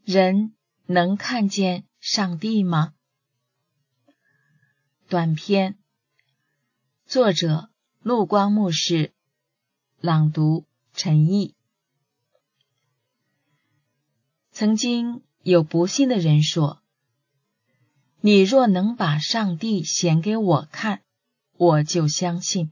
人能看见上帝吗？短篇，作者陆光牧师，朗读陈毅。曾经有不信的人说，你若能把上帝显给我看，我就相信。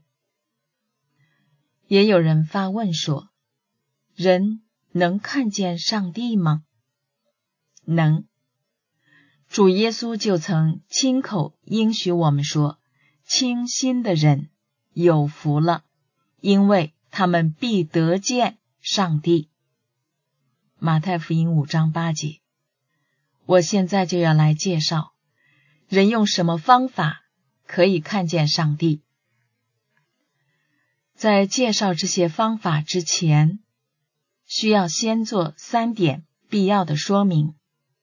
也有人发问说，人能看见上帝吗？能。主耶稣就曾亲口应许我们说，清心的人有福了，因为他们必得见上帝。马太福音5章8节。我现在就要来介绍，人用什么方法可以看见上帝。在介绍这些方法之前，需要先做3点必要的说明。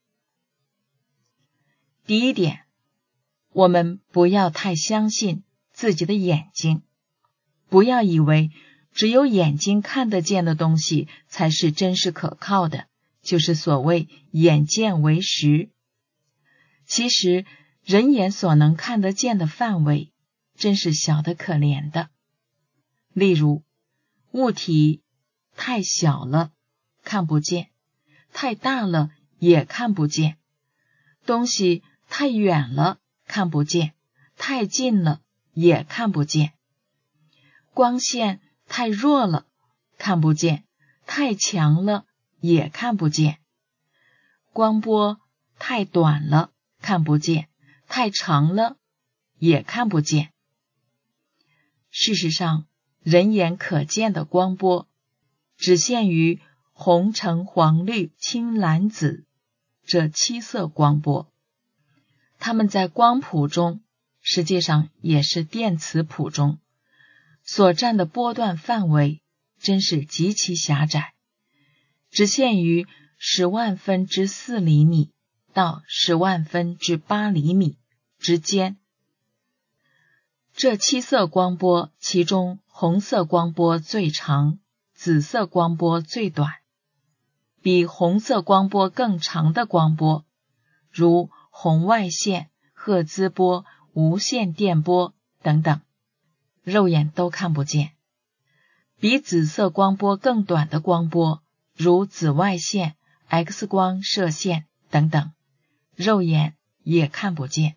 第一点，我们不要太相信自己的眼睛，不要以为只有眼睛看得见的东西才是真实可靠的，就是所谓眼见为实。其实人眼所能看得见的范围真是小得可怜的。例如，物体太小了看不见，太大了也看不见，东西太远了看不见，太近了也看不见，光线太弱了看不见，太强了也看不见，光波太短了看不见，太长了也看不见。事实上，人眼可见的光波只限于红橙黄绿青蓝紫这7色光波，它们在光谱中，实际上也是电磁谱中所占的波段范围真是极其狭窄，只限于10万分之4厘米到10万分之8厘米之间。这7色光波，其中红色光波最长，紫色光波最短。比红色光波更长的光波，如红外线、赫兹波、无线电波等等，肉眼都看不见。比紫色光波更短的光波，如紫外线、X 光射线等等，肉眼也看不见。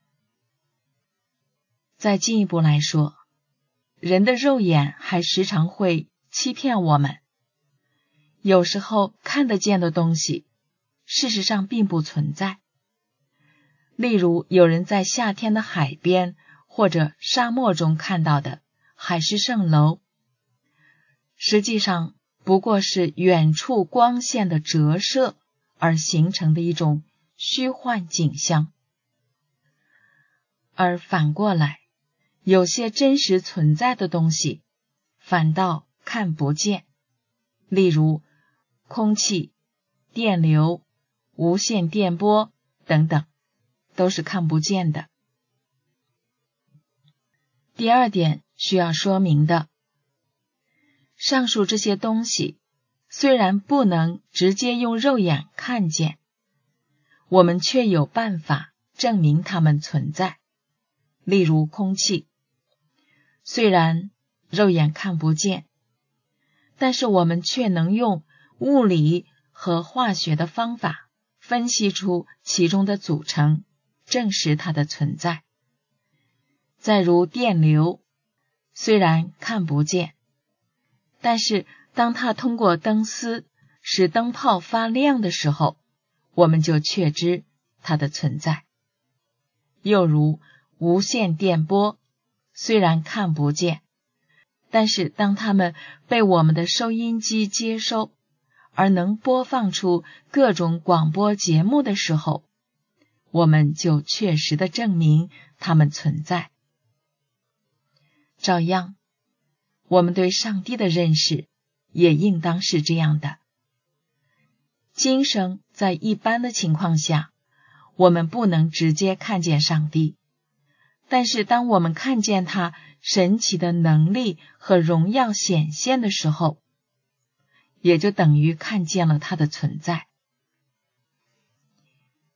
再进一步来说，人的肉眼还时常会欺骗我们，有时候看得见的东西，事实上并不存在。例如，有人在夏天的海边或者沙漠中看到的海市蜃楼，实际上不过是远处光线的折射而形成的一种虚幻景象。而反过来，有些真实存在的东西反倒看不见，例如空气、电流、无线电波等等，都是看不见的。第二点需要说明的，上述这些东西虽然不能直接用肉眼看见，我们却有办法证明它们存在。例如空气，虽然肉眼看不见，但是我们却能用物理和化学的方法分析出其中的组成，证实它的存在。再如电流，虽然看不见，但是当它通过灯丝使灯泡发亮的时候，我们就确知它的存在。又如无线电波，虽然看不见，但是当它们被我们的收音机接收，而能播放出各种广播节目的时候，我们就确实地证明它们存在。照样，我们对上帝的认识也应当是这样的。今生在一般的情况下，我们不能直接看见上帝，但是当我们看见他神奇的能力和荣耀显现的时候，也就等于看见了他的存在。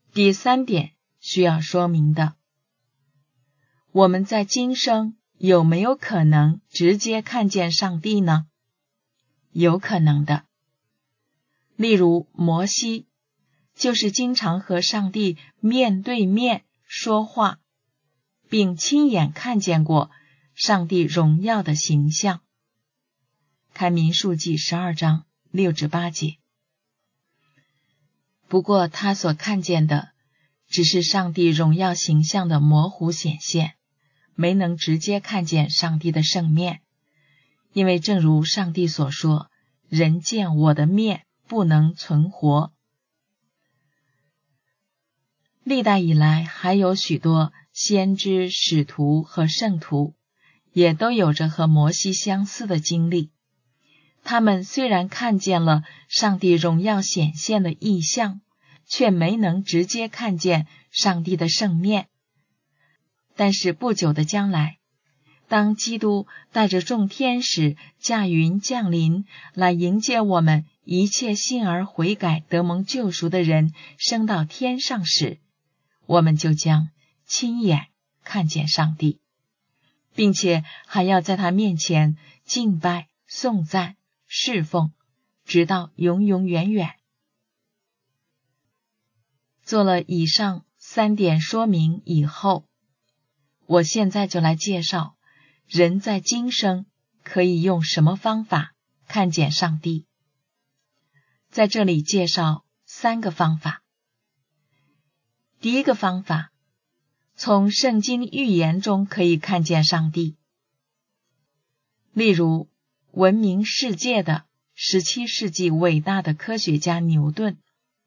第3点需要说明的，我们在今生有没有可能直接看见上帝呢？有可能的。例如摩西，就是经常和上帝面对面说话，并亲眼看见过上帝荣耀的形象。看民数记12章6至8节。不过他所看见的只是上帝荣耀形象的模糊显现，没能直接看见上帝的圣面，因为正如上帝所说，人见我的面不能存活。历代以来还有许多先知、使徒和圣徒，也都有着和摩西相似的经历。他们虽然看见了上帝荣耀显现的异象，却没能直接看见上帝的圣面。但是不久的将来，当基督带着众天使驾云降临，来迎接我们一切信而悔改得蒙救赎的人升到天上时，我们就将亲眼看见上帝，并且还要在他面前敬拜、颂赞、侍奉，直到永永远远。做了以上3点说明以后，我现在就来介绍人在今生可以用什么方法看见上帝。在这里介绍3个方法。第一个方法，从圣经预言中可以看见上帝。例如闻名世界的17世纪伟大的科学家牛顿，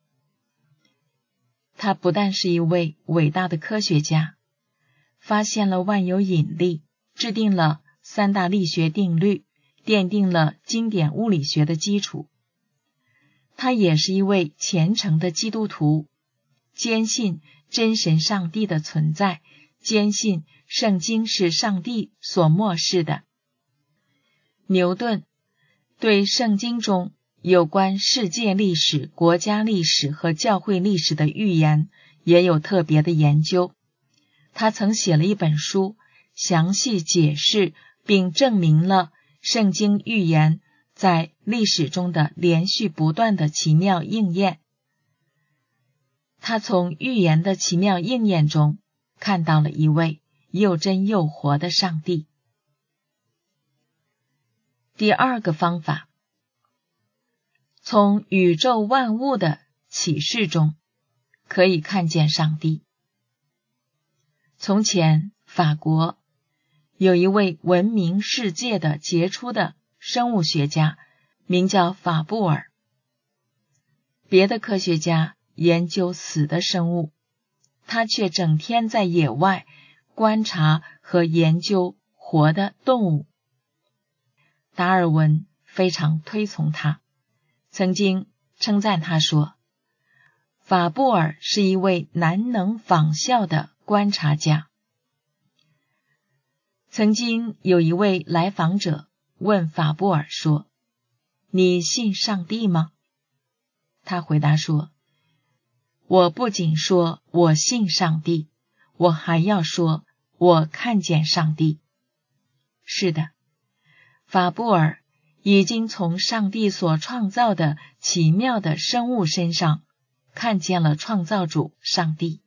他不但是一位伟大的科学家，发现了万有引力，制定了3大力学定律，奠定了经典物理学的基础。他也是一位虔诚的基督徒，坚信真神上帝的存在，坚信圣经是上帝所默示的。牛顿对圣经中有关世界历史、国家历史和教会历史的预言也有特别的研究。他曾写了一本书，详细解释并证明了圣经预言在历史中的连续不断的奇妙应验。他从预言的奇妙应验中看到了一位又真又活的上帝。第2个方法，从宇宙万物的启示中可以看见上帝。从前法国有一位闻名世界的杰出的生物学家，名叫法布尔。别的科学家研究死的生物，他却整天在野外观察和研究活的动物。达尔文非常推崇他，曾经称赞他说，法布尔是一位难能仿效的观察家。曾经有一位来访者问法布尔说，你信上帝吗？他回答说，我不仅说我信上帝，我还要说我看见上帝。是的，法布尔已经从上帝所创造的奇妙的生物身上看见了创造主上帝。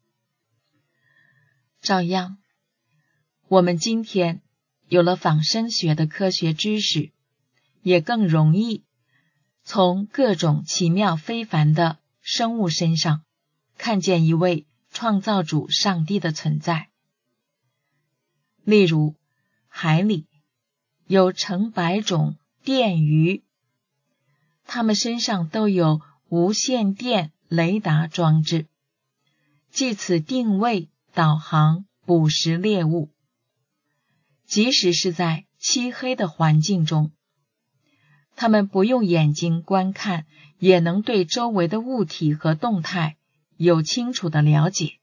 照样，我们今天有了仿生学的科学知识，也更容易从各种奇妙非凡的生物身上看见一位创造主上帝的存在。例如，海里有成百种电鱼，它们身上都有无线电雷达装置，借此定位、导航、捕食猎物。即使是在漆黑的环境中，它们不用眼睛观看，也能对周围的物体和动态有清楚的了解。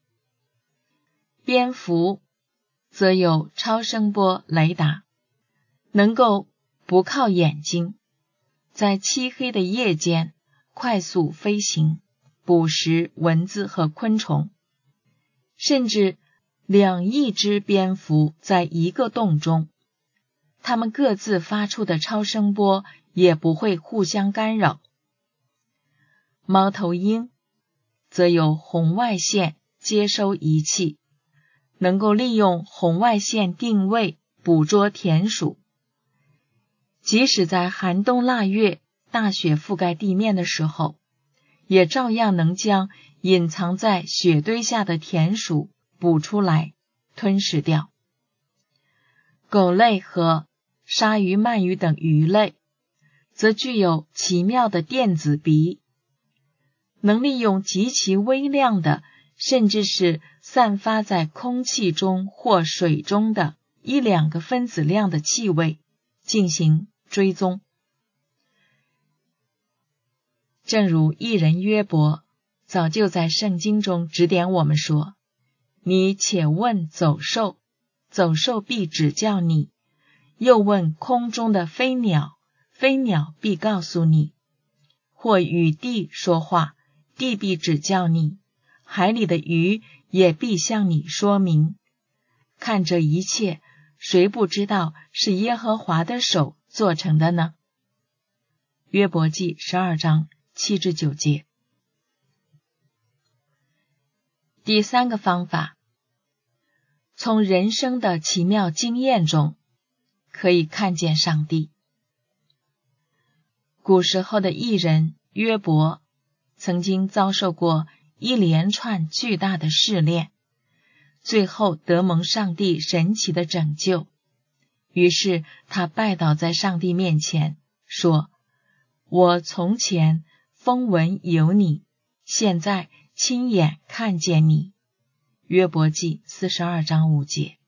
蝙蝠则有超声波雷达，能够不靠眼睛，在漆黑的夜间快速飞行， 捕食蚊子和昆虫，甚至2亿只蝙蝠在一个洞中，它们各自发出的超声波也不会互相干扰。猫头鹰则有红外线接收仪器，能够利用红外线定位捕捉田鼠。即使在寒冬腊月大雪覆盖地面的时候，也照样能将隐藏在雪堆下的田鼠捕出来吞噬掉。狗类和鲨鱼、鳗鱼等鱼类则具有奇妙的电子鼻，能利用极其微量的，甚至是散发在空气中或水中的1-2个分子量的气味进行追踪。正如义人约伯早就在圣经中指点我们说，你且问走兽，走兽必指教你；又问空中的飞鸟，飞鸟必告诉你；或与地说话，地必指教你；海里的鱼也必向你说明。看这一切，谁不知道是耶和华的手做成的呢？约伯记12章7至9节。第3个方法，从人生的奇妙经验中可以看见上帝。古时候的义人约伯曾经遭受过一连串巨大的试炼，最后得蒙上帝神奇的拯救。于是他拜倒在上帝面前，说：我从前风闻有你，现在亲眼看见你。约伯记42章5节。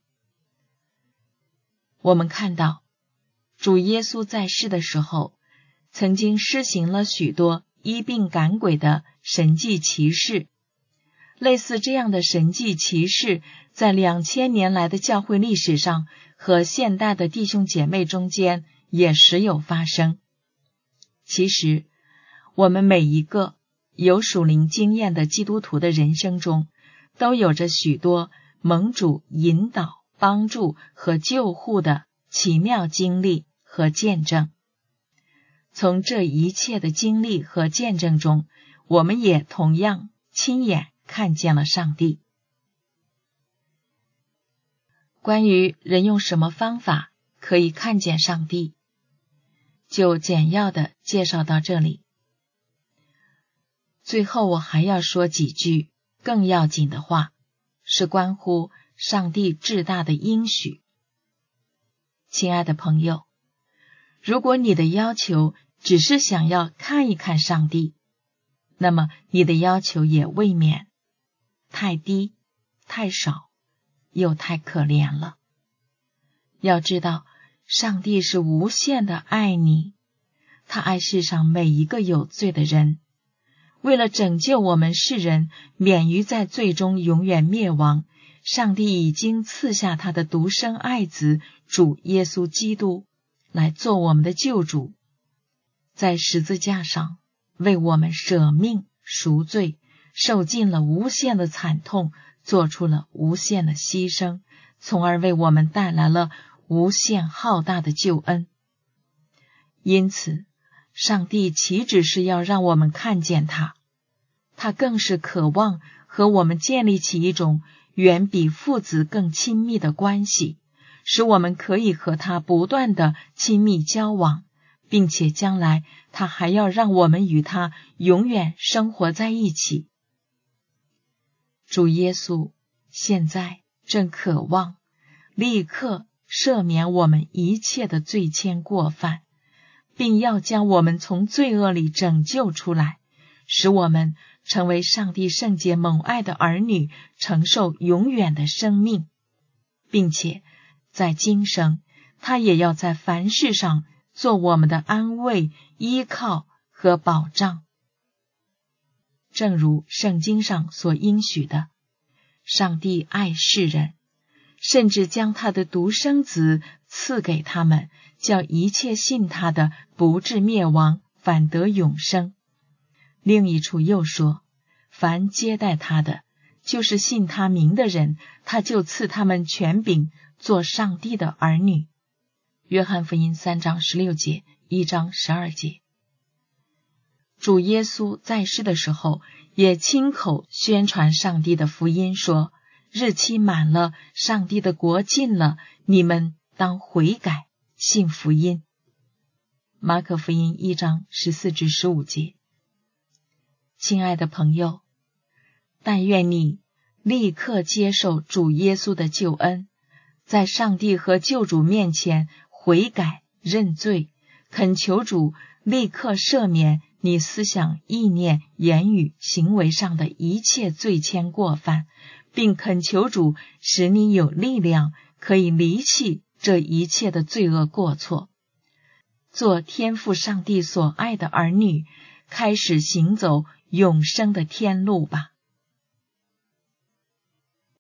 我们看到主耶稣在世的时候，曾经施行了许多医病赶鬼的神迹奇事。类似这样的神迹奇事，在2000年来的教会历史上和现代的弟兄姐妹中间也时有发生。其实我们每一个有属灵经验的基督徒的人生中，都有着许多蒙主引导、帮助和救护的奇妙经历和见证。从这一切的经历和见证中，我们也同样亲眼看见了上帝。关于人用什么方法可以看见上帝，就简要的介绍到这里。最后我还要说几句更要紧的话，是关乎上帝至大的应许。亲爱的朋友，如果你的要求只是想要看一看上帝，那么你的要求也未免太低、太少，又太可怜了。要知道，上帝是无限的爱你，他爱世上每一个有罪的人。为了拯救我们世人免于在罪中永远灭亡，上帝已经赐下他的独生爱子主耶稣基督来做我们的救主，在十字架上为我们舍命赎罪，受尽了无限的惨痛，做出了无限的牺牲，从而为我们带来了无限浩大的救恩。因此上帝岂只是要让我们看见他，他更是渴望和我们建立起一种远比父子更亲密的关系，使我们可以和他不断的亲密交往，并且将来他还要让我们与他永远生活在一起。主耶稣现在正渴望立刻赦免我们一切的罪愆过犯，并要将我们从罪恶里拯救出来，使我们成为上帝圣洁蒙爱的儿女，承受永远的生命，并且在今生他也要在凡事上做我们的安慰、依靠和保障。正如圣经上所应许的，上帝爱世人，甚至将他的独生子赐给他们，叫一切信他的不至灭亡，反得永生。另一处又说， 凡接待他的，就是信他名的人，他就赐他们权柄，做上帝的儿女。约翰福音3章16节，1章12节。主耶稣在世的时候，也亲口宣传上帝的福音，说日期满了，上帝的国近了，你们当悔改，信福音。马可福音1章14至15节。亲爱的朋友，但愿你立刻接受主耶稣的救恩，在上帝和救主面前悔改认罪，恳求主立刻赦免你思想、意念、言语、行为上的一切罪愆过犯，并恳求主使你有力量可以离弃这一切的罪恶过错，做天父上帝所爱的儿女，开始行走永生的天路吧。